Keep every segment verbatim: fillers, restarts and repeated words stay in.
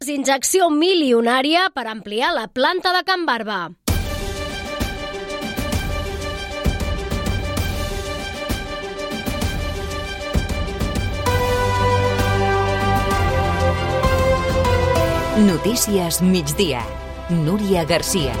Injecció milionària per ampliar la planta de Can Barba. Notícies migdia. Núria Garcia.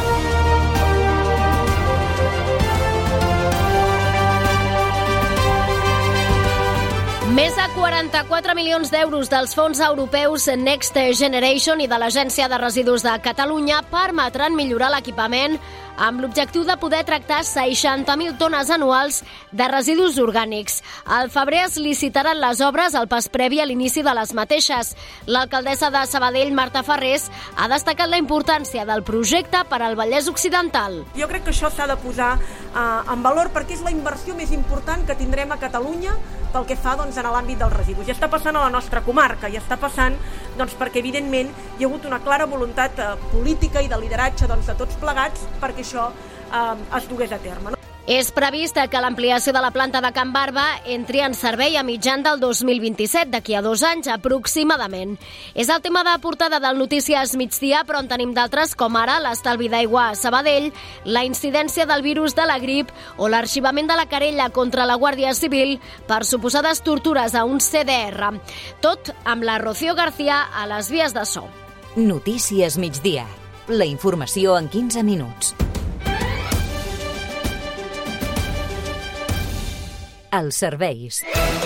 Més de quaranta-quatre milions d'euros dels fons europeus Next Generation i de l'Agència de Residus de Catalunya permetran millorar l'equipament amb l'objectiu de poder tractar seixanta mil tones anuals de residus orgànics. Al febrer es licitaran les obres al pas previ a l'inici de les mateixes. L'alcaldessa de Sabadell, Marta Farrés, ha destacat la importància del projecte per al Vallès Occidental. Jo crec que això s'ha de posar eh, en valor perquè és la inversió més important que tindrem a Catalunya pel que fa doncs, en l'àmbit dels residus. I està passant a la nostra comarca, i està passant doncs, perquè evidentment hi ha hagut una clara voluntat eh, política i de lideratge doncs, de tots plegats perquè això eh, es dugués a terme. No? És previst que l'ampliació de la planta de Can Barba entri en servei a mitjan del dos mil vint-i-set, d'aquí a dos anys aproximadament. És el tema de portada del Notícies Migdia, però en tenim d'altres com ara l'estalvi d'aigua a Sabadell, la incidència del virus de la grip o l'arxivament de la querella contra la Guàrdia Civil per suposades tortures a un C D R. Tot amb la Rocío García a les vies de so. Notícies Migdia. La informació en quinze minuts. Els serveis.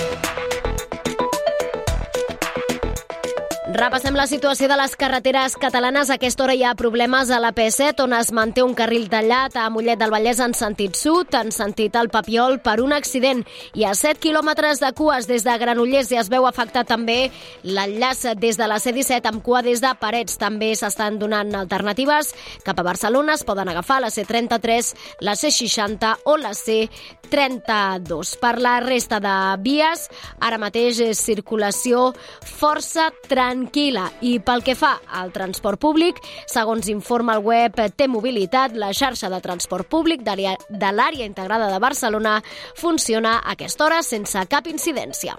Repassem la situació de les carreteres catalanes. A aquesta hora hi ha problemes a la P set, on es manté un carril tallat a Mollet del Vallès en sentit sud, en sentit al Papiol, per un accident. Hi ha set quilòmetres de cues des de Granollers i es veu afectat també l'enllaç des de la C disset amb cua des de Parets. També s'estan donant alternatives cap a Barcelona. Es poden agafar la C trenta-tres, la C seixanta o la C trenta-dos. Per la resta de vies, ara mateix és circulació força tranquil·la. I pel que fa al transport públic, segons informa el web T-Mobilitat, la xarxa de transport públic de l'àrea integrada de Barcelona funciona a aquesta hora sense cap incidència.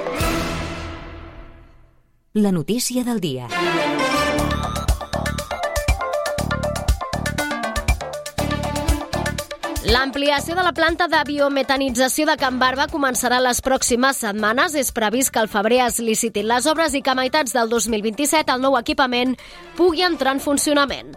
La notícia del dia. L'ampliació de la planta de biometanització de Can Barba començarà les pròximes setmanes. És previst que al febrer es licitin les obres i que a meitats del dos mil vint-i-set el nou equipament pugui entrar en funcionament.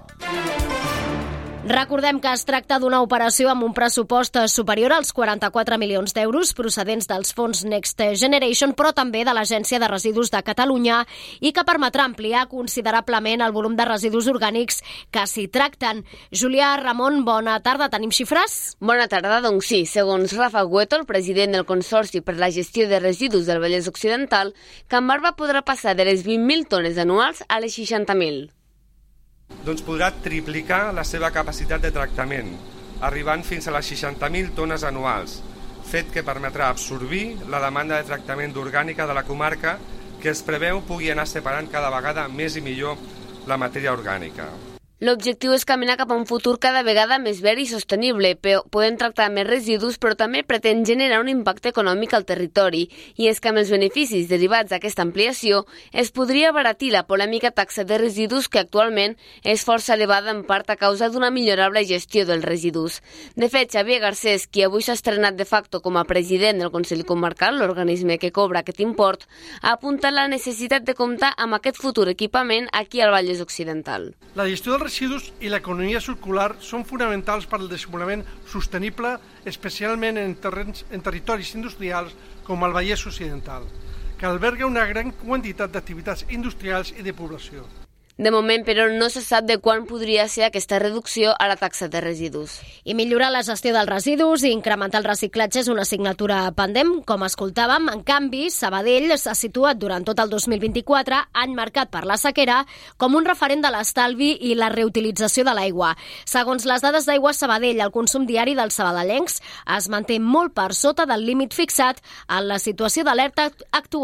Recordem que es tracta d'una operació amb un pressupost superior als quaranta-quatre milions d'euros procedents dels fons Next Generation, però també de l'Agència de Residus de Catalunya, i que permetrà ampliar considerablement el volum de residus orgànics que s'hi tracten. Julià Ramon, bona tarda. Tenim xifres? Bona tarda, doncs sí. Segons Rafa Güeto, el president del Consorci per la Gestió de Residus del Vallès Occidental, Can Barba podrà passar de les vint mil tones anuals a les seixanta mil. Doncs podrà triplicar la seva capacitat de tractament, arribant fins a les seixanta mil tones anuals, fet que permetrà absorbir la demanda de tractament d'orgànica de la comarca, que es preveu pugui anar separant cada vegada més i millor la matèria orgànica. L'objectiu és caminar cap a un futur cada vegada més verd i sostenible. Podem tractar més residus, però també pretén generar un impacte econòmic al territori. I és que amb els beneficis derivats d'aquesta ampliació es podria abaratir la polèmica taxa de residus que actualment és força elevada en part a causa d'una millorable gestió dels residus. De fet, Xavier Garcés, qui avui s'ha estrenat de facto com a president del Consell Comarcal, l'organisme que cobra aquest import, ha apuntat la necessitat de comptar amb aquest futur equipament aquí al Vallès Occidental. La gestió dels residus i l'economia circular són fonamentals per al desenvolupament sostenible, especialment en, terrenys, en territoris industrials com el Vallès Occidental, que alberga una gran quantitat d'activitats industrials i de població. De moment, però, no se sap de quan podria ser aquesta reducció a la taxa de residus. I millorar la gestió dels residus i incrementar el reciclatge és una assignatura pendent, com escoltàvem. En canvi, Sabadell s'ha situat durant tot el dos mil vint-i-quatre, any marcat per la sequera, com un referent de l'estalvi i la reutilització de l'aigua. Segons les dades d'Aigua Sabadell, el consum diari dels sabadellencs es manté molt per sota del límit fixat en la situació d'alerta actual.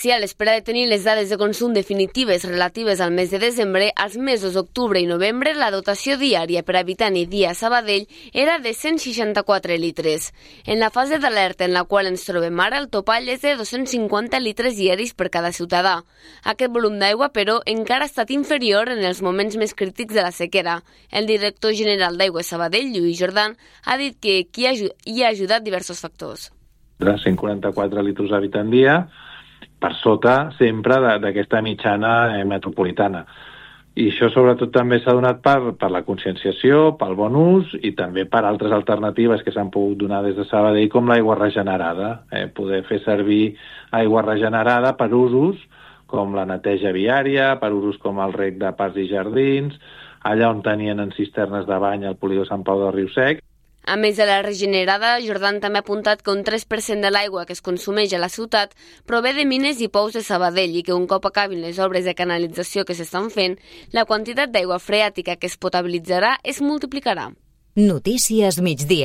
Si a l'espera de tenir les dades de consum definitives relatives al mes de desembre, als mesos d'octubre i novembre la dotació diària per habitant i dia a Sabadell era de cent seixanta-quatre litres. En la fase d'alerta en la qual ens trobem ara, el topall és de dos-cents cinquanta litres diaris per cada ciutadà. Aquest volum d'aigua, però, encara ha estat inferior en els moments més crítics de la sequera. El director general d'Aigües Sabadell, Lluís Jordan, ha dit que hi ha ajudat diversos factors. De cent quaranta-quatre litres habitant dia, per sota sempre d'aquesta mitjana eh, metropolitana. I això sobretot també s'ha donat per, per la conscienciació, pel bon ús i també per altres alternatives que s'han pogut donar des de Sabadell, com l'aigua regenerada. Eh, poder fer servir aigua regenerada per usos com la neteja viària, per usos com el reg de parcs i jardins, allà on tenien en cisternes de bany al polígon Sant Pau del Riu Sec. A més de la regenerada, Jordan també ha apuntat que un tres per cent de l'aigua que es consumeix a la ciutat prové de mines i pous de Sabadell i que un cop acabin les obres de canalització que s'estan fent, la quantitat d'aigua freàtica que es potabilitzarà es multiplicarà. Notícies migdia.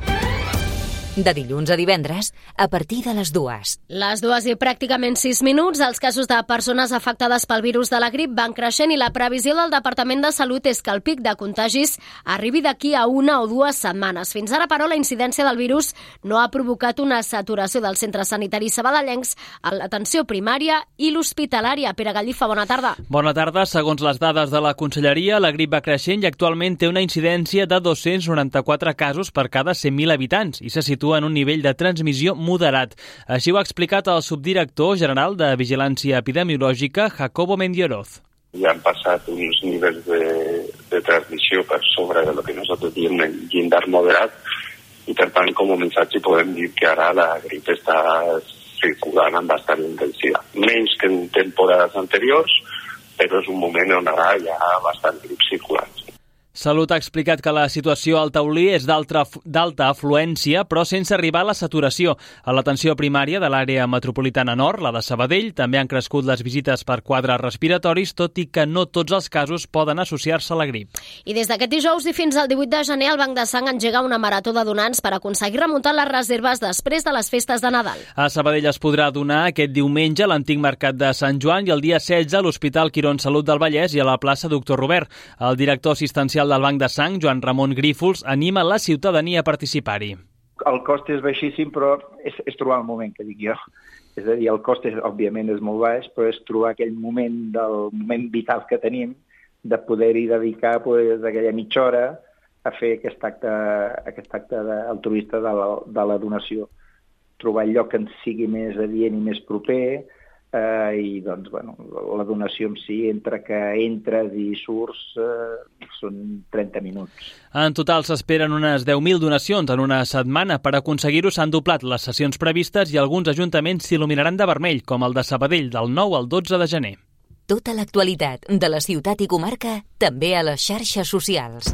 De dilluns a divendres, a partir de les dues. Les dues i pràcticament sis minuts, els casos de persones afectades pel virus de la grip van creixent i la previsió del Departament de Salut és que el pic de contagis arribi d'aquí a una o dues setmanes. Fins ara, però, la incidència del virus no ha provocat una saturació dels centres sanitaris sabadellencs a l'atenció primària i l'hospitalària. Pere Gallifa, bona tarda. Bona tarda. Segons les dades de la Conselleria, la grip va creixent i actualment té una incidència de dos-cents noranta-quatre casos per cada cent mil habitants i se situa en un nivell de transmissió moderat. Així ho ha explicat el subdirector general de Vigilància Epidemiològica, Jacobo Mendioroz. Ja han passat uns nivells de, de transmissió per sobre de lo que nosaltres diem el llindar moderat i, per tant, com a missatge podem dir que ara la grip està circulant amb bastant intensitat. Menys que en temporades anteriors, però és un moment on ara hi ha bastant grip circulant. Salut ha explicat que la situació al Taulí és d'alta afluència, però sense arribar a la saturació. A l'atenció primària de l'àrea metropolitana nord, la de Sabadell, també han crescut les visites per quadres respiratoris, tot i que no tots els casos poden associar-se a la grip. I des d'aquest dijous i fins al divuit de gener, el Banc de Sang engega una marató de donants per aconseguir remuntar les reserves després de les festes de Nadal. A Sabadell es podrà donar aquest diumenge a l'antic mercat de Sant Joan i el dia setze a l'Hospital Quirón Salut del Vallès i a la plaça Doctor Robert. El director assistencial del Banc de Sang, Joan Ramon Grífols, anima la ciutadania a participar-hi. El cost és baixíssim, però és, és trobar el moment, que dic jo. És a dir, el cost, és, òbviament, és molt baix, però és trobar aquell moment, del moment vital que tenim, de poder-hi dedicar pues, aquella mitja hora a fer aquest acte, aquest acte altruista de la, de la donació. Trobar el lloc que ens sigui més adient i més proper, Uh, i doncs, bueno, la donació en si, entre que entres i surts, uh, són trenta minuts. En total s'esperen unes deu mil donacions en una setmana. Per aconseguir-ho s'han doblat les sessions previstes i alguns ajuntaments s'il·luminaran de vermell, com el de Sabadell, del nou al dotze de gener. Tota l'actualitat de la ciutat i comarca, també a les xarxes socials.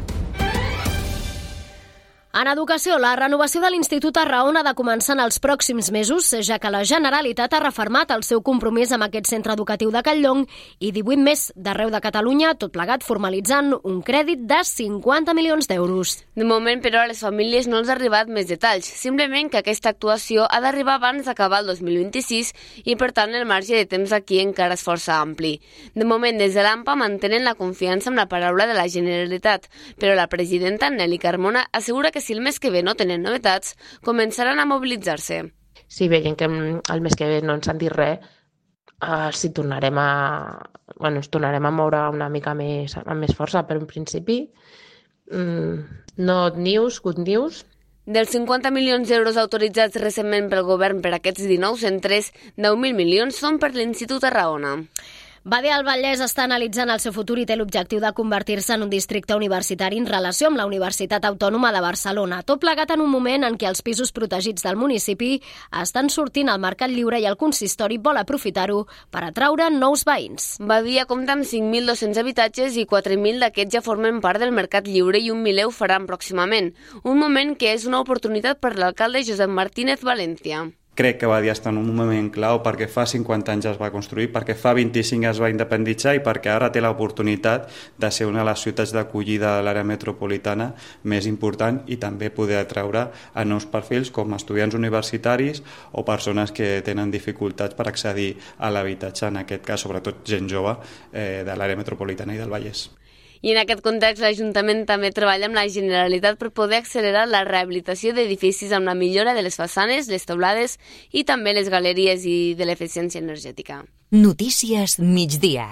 En educació, la renovació de l'Institut Arraon ha de començar en els pròxims mesos, ja que la Generalitat ha refermat el seu compromís amb aquest centre educatiu de Catlllong i divuit més d'arreu de Catalunya, tot plegat formalitzant un crèdit de cinquanta milions d'euros. De moment, però, a les famílies no els ha arribat més detalls, simplement que aquesta actuació ha d'arribar abans d'acabar el dos mil vint-i-sis i, per tant, el marge de temps aquí encara és força ampli. De moment, des de l'AMPA mantenen la confiança en la paraula de la Generalitat, però la presidenta, Nelly Carmona, assegura que si el mes que ve no tenen novetats, començaran a mobilitzar-se. Si veiem que el mes que ve no ens han dit res, uh, si tornarem a, bueno, ens tornarem a moure una mica més, amb més força, però en principi mm, no news, good news. Dels cinquanta milions d'euros autoritzats recentment pel govern per aquests dinou centres, deu mil milions són per l'Institut Arraona. Badia del Vallès està analitzant el seu futur i té l'objectiu de convertir-se en un districte universitari en relació amb la Universitat Autònoma de Barcelona. Tot plegat en un moment en què els pisos protegits del municipi estan sortint al mercat lliure i el consistori vol aprofitar-ho per atraure nous veïns. Badia compta amb cinc mil dos-cents habitatges i quatre mil d'aquests ja formen part del mercat lliure i un miler ho faran pròximament. Un moment que és una oportunitat per l'alcalde Josep Martínez Valencia. crec que Badia està en un moment clau perquè fa cinquanta anys es va construir, perquè fa vint-i-cinc es va independitzar i perquè ara té l'oportunitat de ser una de les ciutats d'acollida de l'àrea metropolitana més important i també poder atraure a nous perfils com estudiants universitaris o persones que tenen dificultats per accedir a l'habitatge, en aquest cas sobretot gent jove eh, de l'àrea metropolitana i del Vallès. I en aquest context l'Ajuntament també treballa amb la Generalitat per poder accelerar la rehabilitació d'edificis amb la millora de les façanes, les teulades i també les galeries i de l'eficiència energètica. Notícies migdia.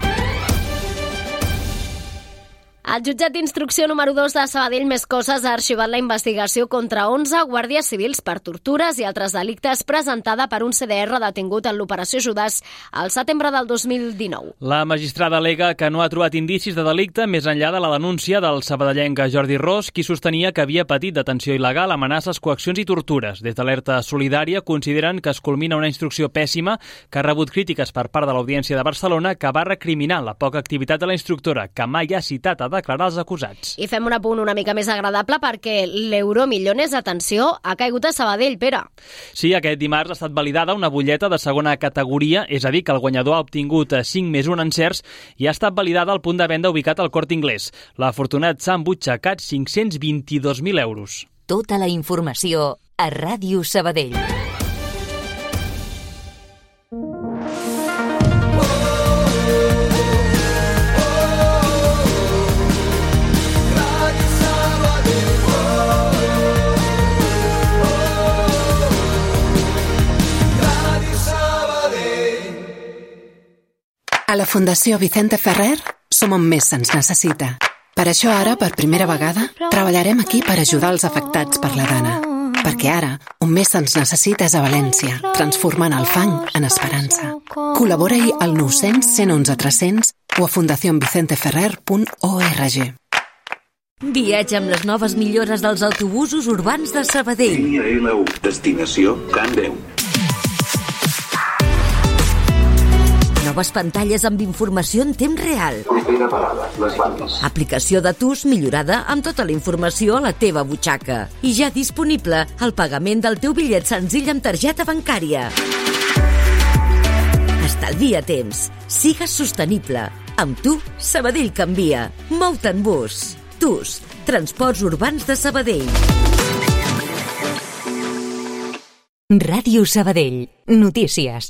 El jutjat d'instrucció número dos de Sabadell Més Coses ha arxivat la investigació contra onze guàrdies civils per tortures i altres delictes presentada per un C D R detingut en l'operació Judas al setembre del dos mil dinou. La magistrada al·lega que no ha trobat indicis de delicte més enllà de la denúncia del sabadellenc Jordi Ros, qui sostenia que havia patit detenció il·legal, amenaces, coaccions i tortures. Des d'Alerta Solidària consideren que es culmina una instrucció pèssima que ha rebut crítiques per part de l'Audiència de Barcelona, que va recriminar la poca activitat de la instructora, que mai ha citat a declarar els acusats. I fem un apunt una mica més agradable perquè l'Euromillones, atenció, ha caigut a Sabadell, Pere. Sí, aquest dimarts ha estat validada una butlleta de segona categoria, és a dir, que el guanyador ha obtingut cinc més un encerts i ha estat validada al punt de venda ubicat al Corte Inglés. L'afortunat s'ha embutxacat cinc-cents vint-i-dos mil euros. Tota la informació a Ràdio Sabadell. A la Fundació Vicente Ferrer som on més se'ns necessita. Per això ara, per primera vegada, treballarem aquí per ajudar els afectats per la dana. Perquè ara, on més se'ns necessita és a València, transformant el fang en esperança. Col·labora-hi al nou cents, cent onze, tres cents o a fundación vicente ferrer punt org. Viatge amb les noves millores dels autobusos urbans de Sabadell. Línia L u, destinació Can Deu. Noves pantalles amb informació en temps real. Propera parada, les bandes. Aplicació de T U S millorada amb tota la informació a la teva butxaca. I ja disponible el pagament del teu bitllet senzill amb targeta bancària. Estalvia temps. Sigues sostenible. Amb tu, Sabadell canvia. Mou-te en bus. T U S, Transports Urbans de Sabadell. Ràdio Sabadell. Notícies.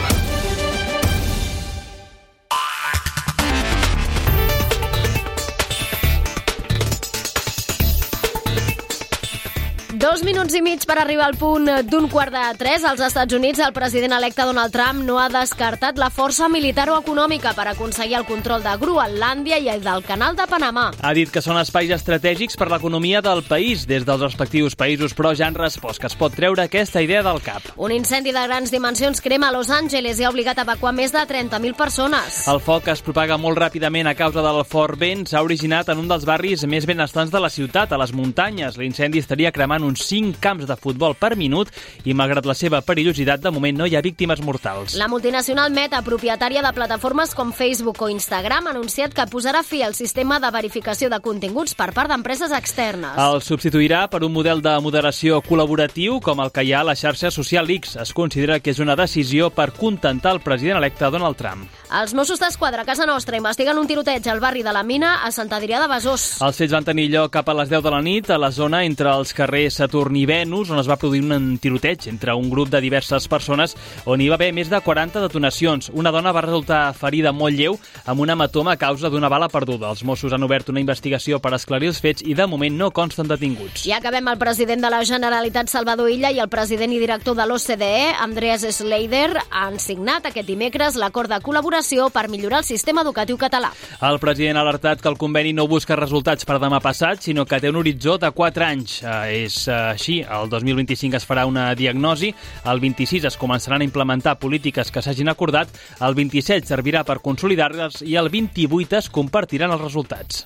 Dos minuts i mig per arribar al punt d'un quart de tres. Als Estats Units, el president electe Donald Trump no ha descartat la força militar o econòmica per aconseguir el control de Groenlàndia i del Canal de Panamà. Ha dit que són espais estratègics per l'economia del país des dels respectius països, però ja han respost que es pot treure aquesta idea del cap. Un incendi de grans dimensions crema a Los Angeles i ha obligat a evacuar més de trenta mil persones. El foc es propaga molt ràpidament a causa del fort vent. S'ha originat en un dels barris més benestants de la ciutat, a les muntanyes. L'incendi estaria cremant uns cinc camps de futbol per minut i, malgrat la seva perillositat, de moment no hi ha víctimes mortals. La multinacional Meta, propietària de plataformes com Facebook o Instagram, ha anunciat que posarà fi al sistema de verificació de continguts per part d'empreses externes. El substituirà per un model de moderació col·laboratiu com el que hi ha a la xarxa social X. Es considera que és una decisió per contentar el president electe Donald Trump. Els Mossos d'Esquadra a casa nostra investiguen un tiroteig al barri de la Mina a Sant Adrià de Besòs. Els fets van tenir lloc cap a les deu de la nit a la zona entre els carrers Saturn i Venus, on es va produir un tiroteig entre un grup de diverses persones on hi va haver més de quaranta detonacions. Una dona va resultar ferida molt lleu amb un hematoma a causa d'una bala perduda. Els Mossos han obert una investigació per esclarir els fets i de moment no consten detinguts. I acabem. El president de la Generalitat, Salvador Illa, i el president i director de l'O C D E, Andreas Schleicher, han signat aquest dimecres l'acord de col·laboració per millorar el sistema educatiu català. El president ha alertat que el conveni no busca resultats per demà passat, sinó que té un horitzó de quatre anys. Eh, és eh, així, el dos mil vint-i-cinc es farà una diagnosi, el vint-i-sis es començaran a implementar polítiques que s'hagin acordat, el vint-i-set servirà per consolidar-les i el vint-i-vuit es compartiran els resultats.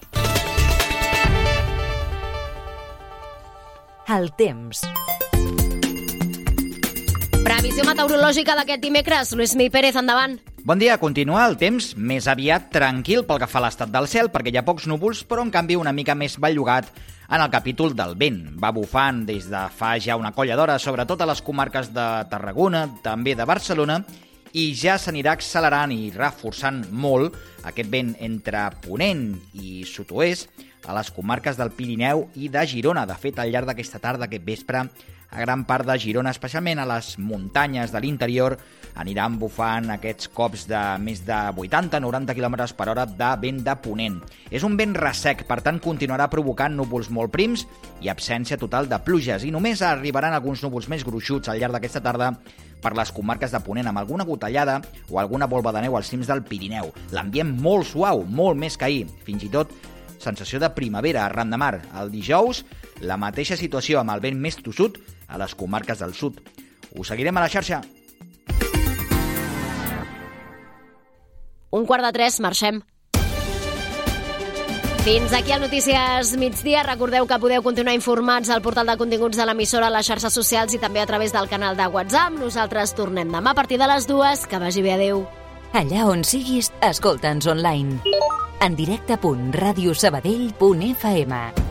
El temps. Previsió meteorològica d'aquest dimecres. Lluís Mi Pérez, endavant. Bon dia, continua el temps més aviat tranquil pel que fa a l'estat del cel, perquè hi ha pocs núvols, però en canvi una mica més bellugat en el capítol del vent. Va bufant des de fa ja una colla d'hora, sobretot a les comarques de Tarragona, també de Barcelona, i ja s'anirà accelerant i reforçant molt aquest vent entre Ponent i sud-oest a les comarques del Pirineu i de Girona. De fet, al llarg d'aquesta tarda, aquest vespre, a gran part de Girona, especialment a les muntanyes de l'interior, aniran bufant aquests cops de més de vuitanta a noranta quilòmetres per hora de vent de ponent. És un vent ressec, per tant continuarà provocant núvols molt prims i absència total de pluges, i només arribaran alguns núvols més gruixuts al llarg d'aquesta tarda per les comarques de Ponent, amb alguna gotellada o alguna volva de neu als cims del Pirineu. L'ambient molt suau, molt més que ahir, fins i tot sensació de primavera arran de mar. El dijous, la mateixa situació amb el vent més tossut a les comarques del sud. Us seguirem a la xarxa. Un quart de tres, marxem. Fins aquí el Notícies Migdia. Recordeu que podeu continuar informats al portal de continguts de l'emissora, a les xarxes socials i també a través del canal de WhatsApp. Nosaltres tornem demà a partir de les dues. Que vagi bé, adeu. Allà on siguis, escolta'ns online. En directe punt radiosabadell punt f m.